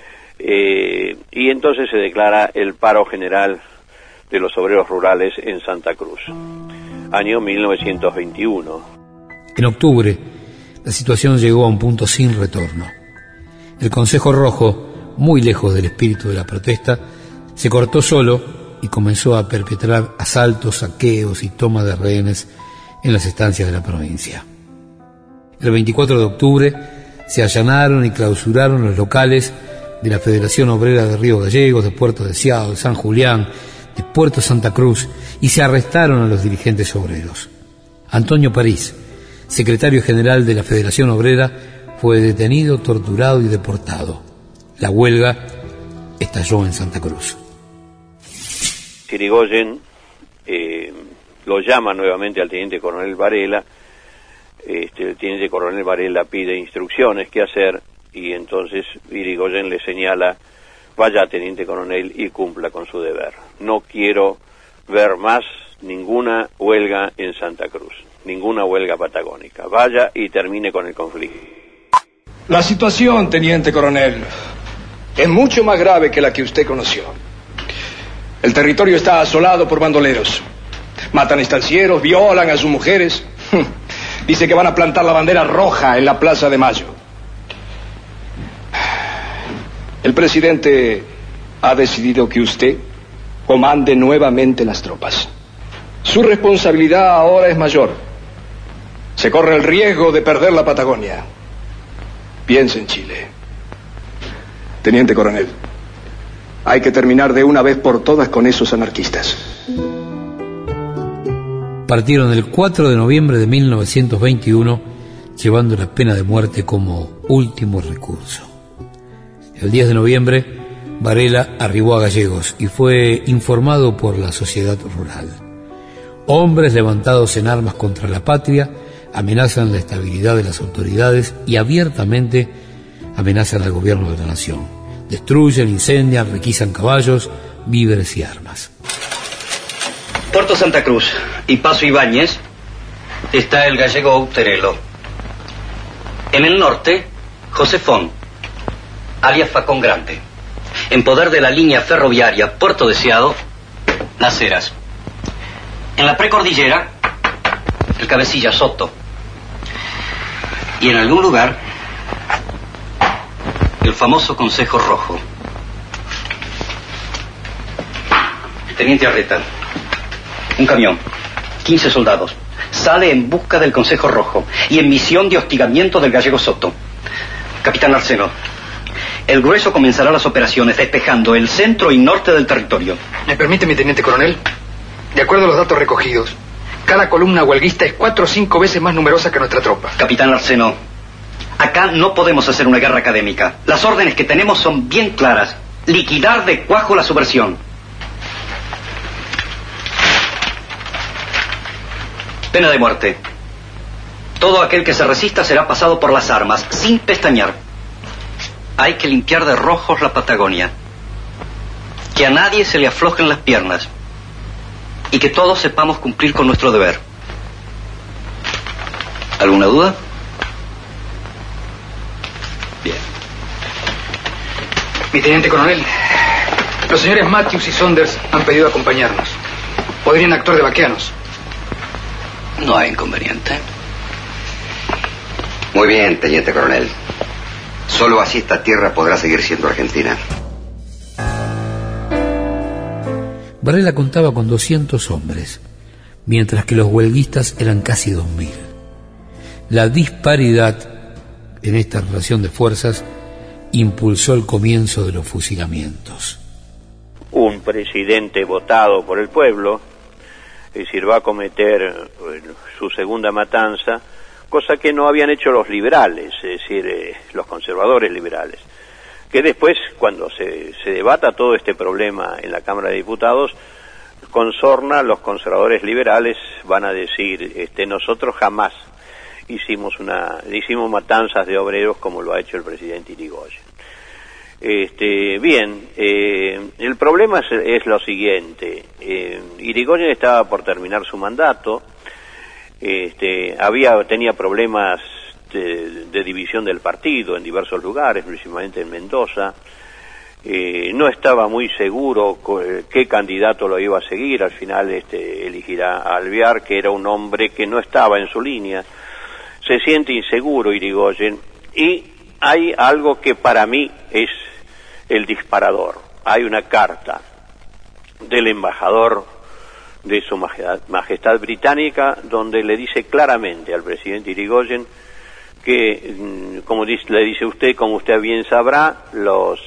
y entonces se declara el paro general de los obreros rurales en Santa Cruz, año 1921. En octubre, la situación llegó a un punto sin retorno. El Consejo Rojo, muy lejos del espíritu de la protesta, se cortó solo y comenzó a perpetrar asaltos, saqueos y toma de rehenes en las estancias de la provincia. El 24 de octubre se allanaron y clausuraron los locales de la Federación Obrera de Río Gallegos, de Puerto Deseado, de San Julián, de Puerto Santa Cruz, y se arrestaron a los dirigentes obreros. Antonio París, secretario general de la Federación Obrera, fue detenido, torturado y deportado. La huelga estalló en Santa Cruz. Irigoyen lo llama nuevamente al Teniente Coronel Varela. El Teniente Coronel Varela pide instrucciones qué hacer, y entonces Irigoyen le señala: vaya, Teniente Coronel, y cumpla con su deber. No quiero ver más ninguna huelga en Santa Cruz, ninguna huelga patagónica. Vaya y termine con el conflicto. La situación, Teniente Coronel, es mucho más grave que la que usted conoció. El territorio está asolado por bandoleros. Matan estancieros, violan a sus mujeres. Dice que van a plantar la bandera roja en la Plaza de Mayo. El presidente ha decidido que usted comande nuevamente las tropas. Su responsabilidad ahora es mayor. Se corre el riesgo de perder la Patagonia. Piense en Chile. Teniente coronel, hay que terminar de una vez por todas con esos anarquistas. Partieron el 4 de noviembre de 1921, llevando la pena de muerte como último recurso. El 10 de noviembre, Varela arribó a Gallegos y fue informado por la sociedad rural. Hombres levantados en armas contra la patria amenazan la estabilidad de las autoridades y abiertamente amenazan al gobierno de la nación. Destruyen, incendian, requisan caballos, víveres y armas. Puerto Santa Cruz y Paso Ibáñez está el gallego Outerelo. En el norte, José Font, alias Facón Grande. En poder de la línea ferroviaria Puerto Deseado, Las Heras. En la precordillera, el cabecilla Soto. Y en algún lugar, el famoso Consejo Rojo. Teniente Arreta, un camión, 15 soldados, sale en busca del Consejo Rojo y en misión de hostigamiento del gallego Soto. Capitán Arseno, el grueso comenzará las operaciones despejando el centro y norte del territorio. ¿Me permite, mi teniente coronel? De acuerdo a los datos recogidos, cada columna huelguista es 4 o 5 veces más numerosa que nuestra tropa. Capitán Arseno, acá no podemos hacer una guerra académica. Las órdenes que tenemos son bien claras. Liquidar de cuajo la subversión. Pena de muerte. Todo aquel que se resista será pasado por las armas, sin pestañear. Hay que limpiar de rojos la Patagonia. Que a nadie se le aflojen las piernas. Y que todos sepamos cumplir con nuestro deber. ¿Alguna duda? Bien. Mi teniente coronel, los señores Matthews y Saunders han pedido acompañarnos. Podrían actuar de vaqueanos. No hay inconveniente. Muy bien, teniente coronel. Solo así esta tierra podrá seguir siendo Argentina. Varela contaba con 200 hombres, mientras que los huelguistas eran casi 2000. La disparidad en esta relación de fuerzas impulsó el comienzo de los fusilamientos. Un presidente votado por el pueblo, es decir, va a cometer su segunda matanza, cosa que no habían hecho los liberales, es decir, los conservadores liberales, que después, cuando se debata todo este problema en la Cámara de Diputados, con sorna los conservadores liberales van a decir, nosotros jamás hicimos matanzas de obreros como lo ha hecho el presidente Irigoyen. Bien, el problema es lo siguiente. Irigoyen estaba por terminar su mandato, tenía problemas de división del partido en diversos lugares, principalmente en Mendoza. No estaba muy seguro qué candidato lo iba a seguir. Al final elegirá a Alvear, que era un hombre que no estaba en su línea. Se siente inseguro Irigoyen, y hay algo que para mí es el disparador. Hay una carta del embajador de su majestad británica donde le dice claramente al presidente Irigoyen que, le dice usted, como usted bien sabrá, los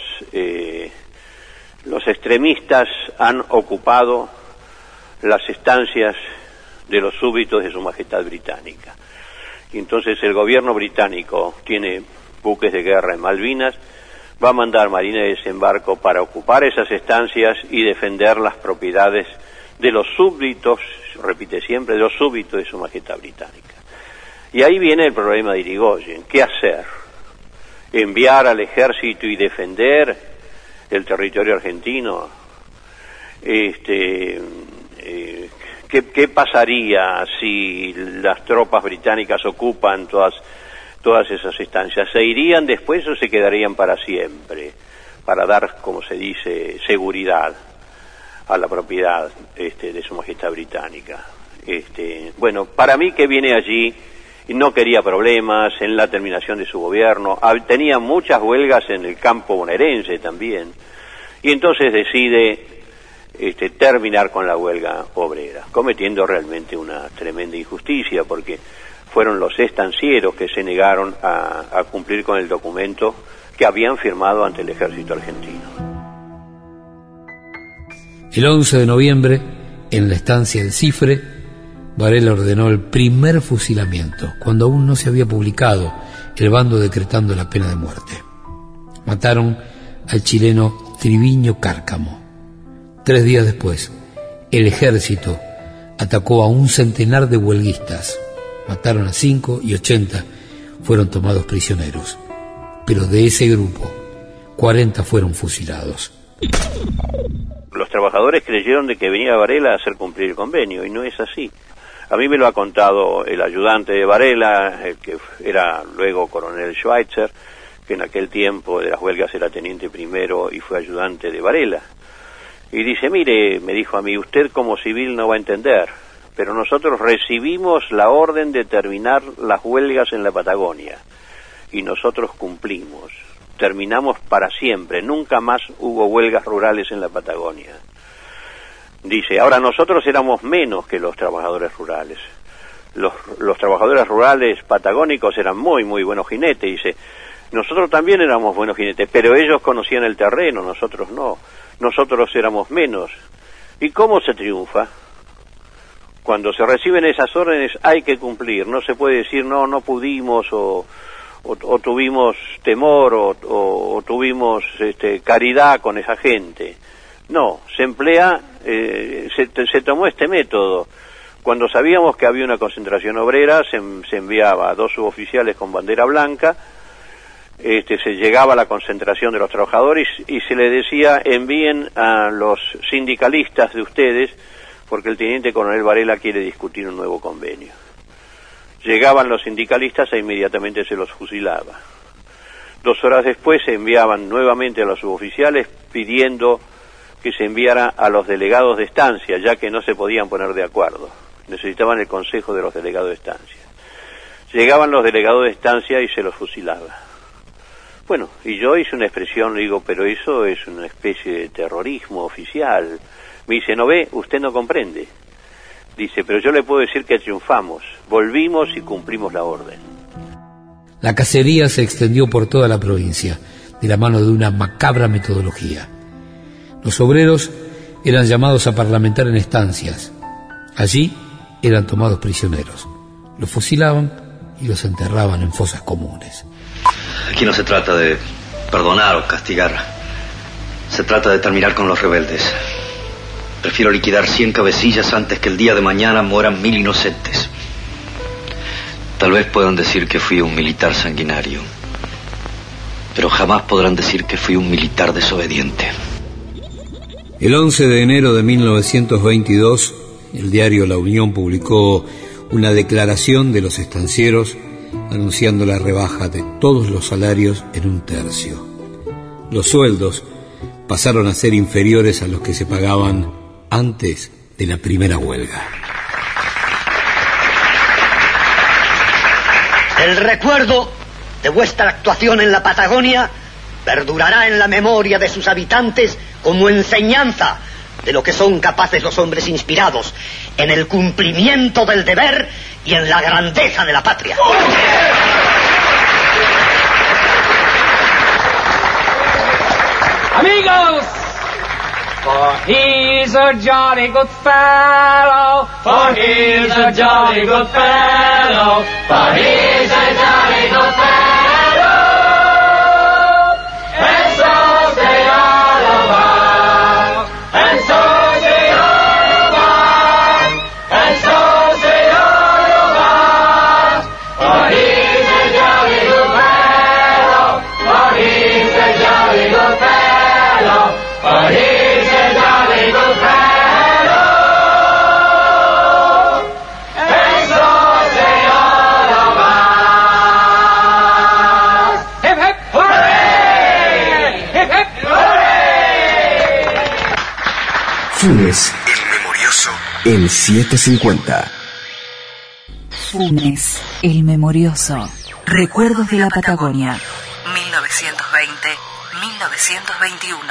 extremistas han ocupado las estancias de los súbditos de su majestad británica. Y entonces el gobierno británico tiene buques de guerra en Malvinas, va a mandar marina de desembarco para ocupar esas estancias y defender las propiedades de los súbditos, repite siempre, de los súbditos de su majestad británica. Y ahí viene el problema de Irigoyen. ¿Qué hacer? ¿Enviar al ejército y defender el territorio argentino? ¿Qué pasaría si las tropas británicas ocupan todas esas estancias? ¿Se irían después o se quedarían para siempre? Para dar, como se dice, seguridad a la propiedad de su majestad británica. Bueno, para mí que viene allí, no quería problemas en la terminación de su gobierno, tenía muchas huelgas en el campo bonaerense también, y entonces decide terminar con la huelga obrera, cometiendo realmente una tremenda injusticia, porque fueron los estancieros que se negaron a cumplir con el documento que habían firmado ante el ejército argentino. El 11 de noviembre, en la estancia del Cifre, Varela ordenó el primer fusilamiento, cuando aún no se había publicado el bando decretando la pena de muerte. Mataron al chileno Triviño Cárcamo. 3 días después, el ejército atacó a un centenar de huelguistas. Mataron a 5 y 80 fueron tomados prisioneros. Pero de ese grupo, 40 fueron fusilados. Los trabajadores creyeron de que venía Varela a hacer cumplir el convenio, y no es así. A mí me lo ha contado el ayudante de Varela, el que era luego coronel Schweitzer, que en aquel tiempo de las huelgas era teniente primero y fue ayudante de Varela. Y dice, mire, me dijo a mí, usted como civil no va a entender, pero nosotros recibimos la orden de terminar las huelgas en la Patagonia, y nosotros cumplimos. Terminamos para siempre, nunca más hubo huelgas rurales en la Patagonia. Dice, ahora nosotros éramos menos que los trabajadores rurales. Los trabajadores rurales patagónicos eran muy, muy buenos jinetes. Dice, nosotros también éramos buenos jinetes, pero ellos conocían el terreno, nosotros no. Nosotros éramos menos. ¿Y cómo se triunfa? Cuando se reciben esas órdenes hay que cumplir. No se puede decir, no pudimos, o tuvimos temor, o tuvimos caridad con esa gente. No, se emplea, se tomó este método. Cuando sabíamos que había una concentración obrera, se enviaba a 2 suboficiales con bandera blanca, se llegaba a la concentración de los trabajadores y se les decía, envíen a los sindicalistas de ustedes, porque el teniente coronel Varela quiere discutir un nuevo convenio. Llegaban los sindicalistas e inmediatamente se los fusilaba. 2 horas después se enviaban nuevamente a los suboficiales pidiendo que se enviara a los delegados de estancia, ya que no se podían poner de acuerdo. Necesitaban el consejo de los delegados de estancia. Llegaban los delegados de estancia y se los fusilaba. Bueno, y yo hice una expresión, le digo, pero eso es una especie de terrorismo oficial. Me dice, ¿no ve? Usted no comprende. Dice, pero yo le puedo decir que triunfamos, volvimos y cumplimos la orden. La cacería se extendió por toda la provincia, de la mano de una macabra metodología. Los obreros eran llamados a parlamentar en estancias. Allí eran tomados prisioneros. Los fusilaban y los enterraban en fosas comunes. Aquí no se trata de perdonar o castigar. Se trata de terminar con los rebeldes. Prefiero liquidar 100 cabecillas antes que el día de mañana mueran 1000 inocentes. Tal vez puedan decir que fui un militar sanguinario, pero jamás podrán decir que fui un militar desobediente. El 11 de enero de 1922, el diario La Unión publicó una declaración de los estancieros anunciando la rebaja de todos los salarios en 1/3. Los sueldos pasaron a ser inferiores a los que se pagaban antes de la primera huelga. El recuerdo de vuestra actuación en la Patagonia perdurará en la memoria de sus habitantes como enseñanza de lo que son capaces los hombres inspirados en el cumplimiento del deber y en la grandeza de la patria. Amigos! For he's a jolly good fellow, for he's a jolly good fellow, for he's a jolly good fellow, and so say all of us, and so say all of us, and so say all of us, for he's a jolly good fellow, for he's a jolly good fellow, for he's Funes, el memorioso, el 750. Funes, el memorioso. Recuerdos de la Patagonia. 1921.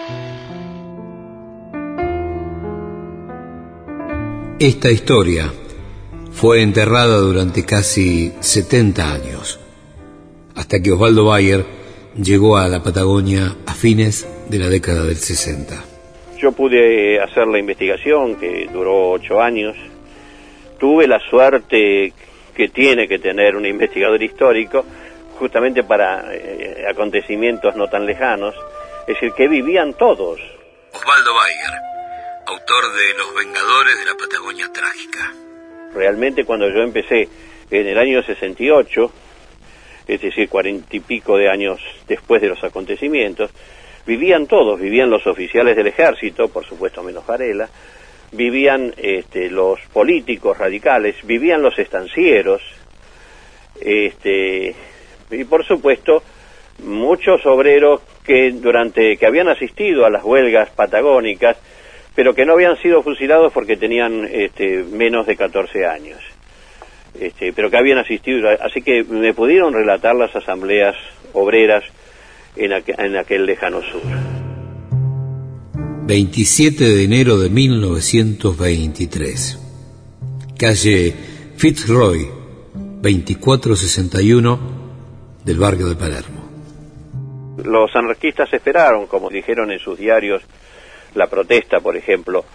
Esta historia fue enterrada durante casi 70 años, hasta que Osvaldo Bayer llegó a la Patagonia a fines de la década del 60. Yo pude hacer la investigación, que duró 8 años. Tuve la suerte que tiene que tener un investigador histórico, justamente para acontecimientos no tan lejanos, es decir, que vivían todos. Osvaldo Bayer, autor de Los Vengadores de la Patagonia Trágica. Realmente cuando yo empecé en el año 68, es decir, 40 y pico de años después de los acontecimientos, vivían todos, vivían los oficiales del ejército, por supuesto menos Varela, vivían los políticos radicales, vivían los estancieros, y por supuesto muchos obreros que habían asistido a las huelgas patagónicas, pero que no habían sido fusilados porque tenían menos de 14 años, pero que habían asistido, así que me pudieron relatar las asambleas obreras en aquel lejano sur. 27 de enero de 1923, calle Fitzroy, 2461 del barrio de Palermo. Los anarquistas esperaron, como dijeron en sus diarios, la protesta, por ejemplo.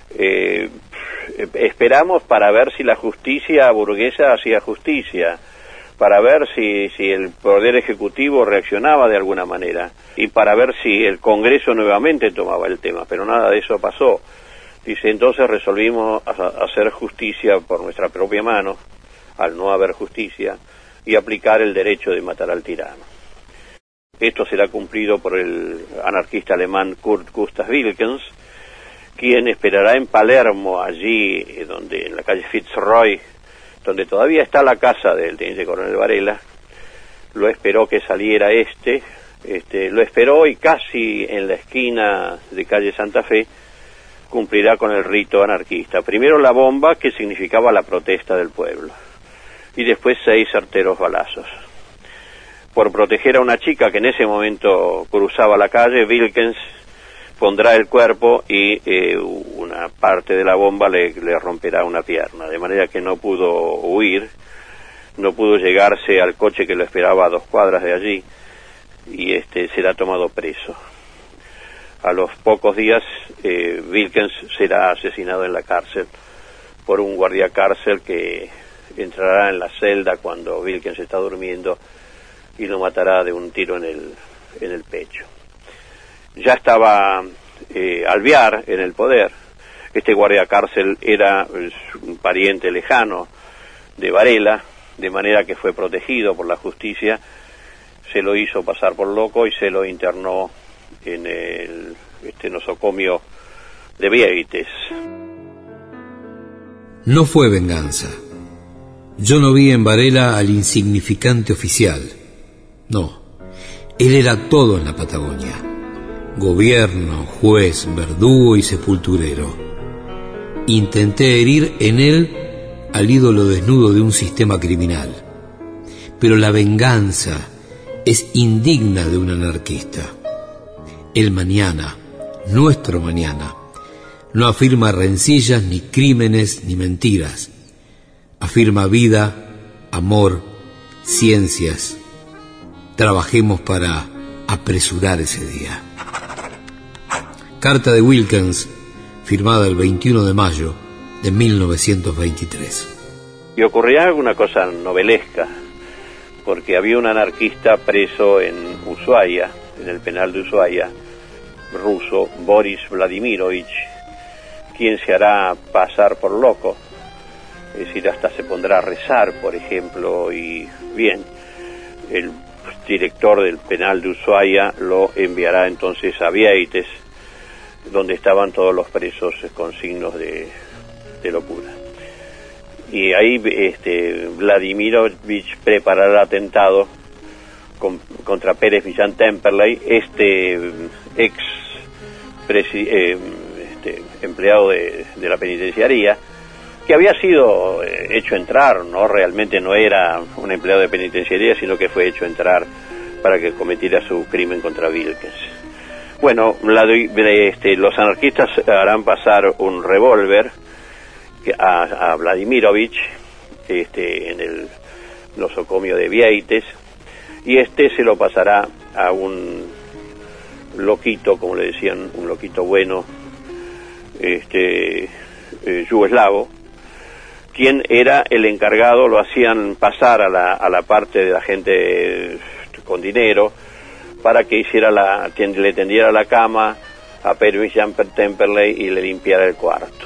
Esperamos para ver si la justicia burguesa hacía justicia, para ver si el Poder Ejecutivo reaccionaba de alguna manera, y para ver si el Congreso nuevamente tomaba el tema, pero nada de eso pasó. Dice, entonces resolvimos hacer justicia por nuestra propia mano, al no haber justicia, y aplicar el derecho de matar al tirano. Esto será cumplido por el anarquista alemán Kurt Gustav Wilkens, quien esperará en Palermo, allí en la calle Fitzroy, donde todavía está la casa del teniente coronel Varela. Lo esperó que saliera lo esperó, y casi en la esquina de calle Santa Fe cumplirá con el rito anarquista. Primero la bomba, que significaba la protesta del pueblo, y después 6 certeros balazos. Por proteger a una chica que en ese momento cruzaba la calle, Wilkens pondrá el cuerpo y una parte de la bomba le romperá una pierna, de manera que no pudo huir, no pudo llegarse al coche que lo esperaba a 2 cuadras de allí, y será tomado preso. A los pocos días Wilkens será asesinado en la cárcel por un guardia cárcel que entrará en la celda cuando Wilkens está durmiendo y lo matará de un tiro en el pecho. Ya estaba Alvear en el poder. Este guardia cárcel era un pariente lejano de Varela, de manera que fue protegido por la justicia. Se lo hizo pasar por loco y se lo internó en el nosocomio de Vieites. No fue venganza. Yo no vi en Varela al insignificante oficial. No, él era todo en la Patagonia: gobierno, juez, verdugo y sepulturero. Intenté herir en él al ídolo desnudo de un sistema criminal, pero la venganza es indigna de un anarquista. El mañana, nuestro mañana, no afirma rencillas, ni crímenes, ni mentiras. Afirma vida, amor, ciencias. Trabajemos para apresurar ese día. Carta de Wilkens, firmada el 21 de mayo de 1923. Y ocurría alguna cosa novelesca, porque había un anarquista preso en Ushuaia, en el penal de Ushuaia, ruso, Boris Vladimirovich, quien se hará pasar por loco, es decir, hasta se pondrá a rezar, por ejemplo, y bien, el director del penal de Ushuaia lo enviará entonces a Vieites, donde estaban todos los presos con signos de locura. Y ahí Vladimirovich preparará el atentado contra Pérez Millán Temperley, ex empleado de la penitenciaría, que había sido hecho entrar, no realmente no era un empleado de penitenciaría, sino que fue hecho entrar para que cometiera su crimen contra Wilkens. Bueno, los anarquistas harán pasar un revólver a Vladimirovich en el nosocomio de Vieites, y se lo pasará a un loquito, como le decían, un loquito bueno, yugoslavo, quien era el encargado. Lo hacían pasar a la parte de la gente con dinero para que le tendiera la cama a Perovich Temperley y le limpiara el cuarto.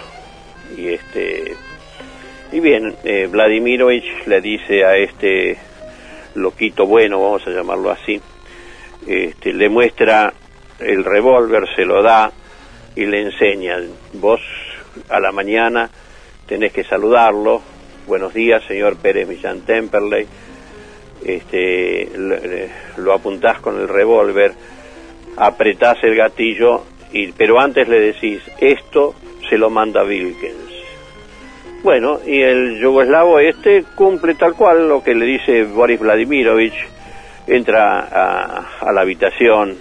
Y bien, Vladimirovich le dice a este loquito bueno, vamos a llamarlo así, le muestra el revólver, se lo da y le enseña: vos a la mañana tenés que saludarlo, buenos días señor Perovich Temperley, lo apuntás con el revólver, apretás el gatillo, pero antes le decís: esto se lo manda Wilkens. Bueno, y el yugoslavo cumple tal cual lo que le dice Boris Vladimirovich. Entra a la habitación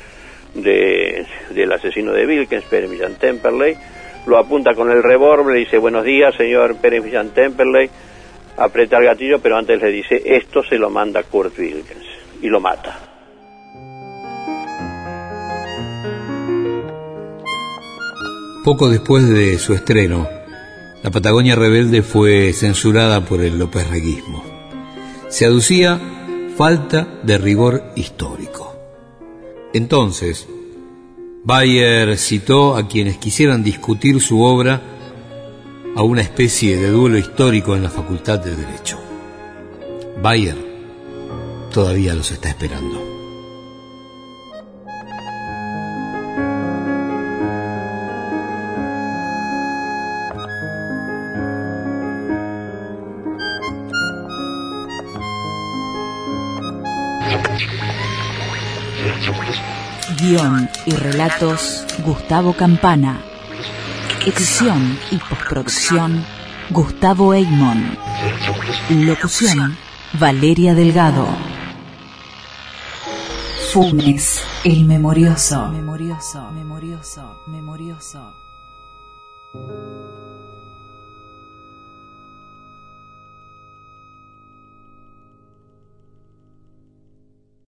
del asesino de Wilkens, Perovich Temperley, lo apunta con el revólver, le dice: buenos días señor Perovich Temperley, aprieta el gatillo, pero antes le dice: esto se lo manda Kurt Wilkens, y lo mata. Poco después de su estreno, La Patagonia Rebelde fue censurada por el lópezreguismo. Se aducía falta de rigor histórico. Entonces, Bayer citó a quienes quisieran discutir su obra a una especie de duelo histórico en la Facultad de Derecho. Bayer todavía los está esperando. Guión y relatos: Gustavo Campana. Edición y postproducción: Gustavo Eymon. Locución: Valeria Delgado. Funes, el memorioso. Memorioso.